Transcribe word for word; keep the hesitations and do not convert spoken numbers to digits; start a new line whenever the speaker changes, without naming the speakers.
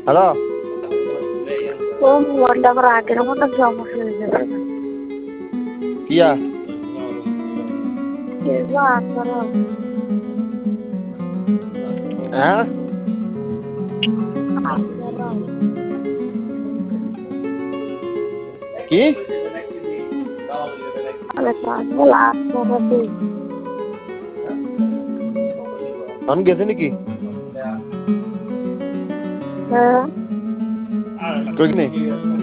hello
ও মোবাইলটা আবার আগের মতো সমস্যা হয়ে যাবে
কিয়া হ্যাঁ কি আমি গেছি নাকি
হ্যাঁ
কই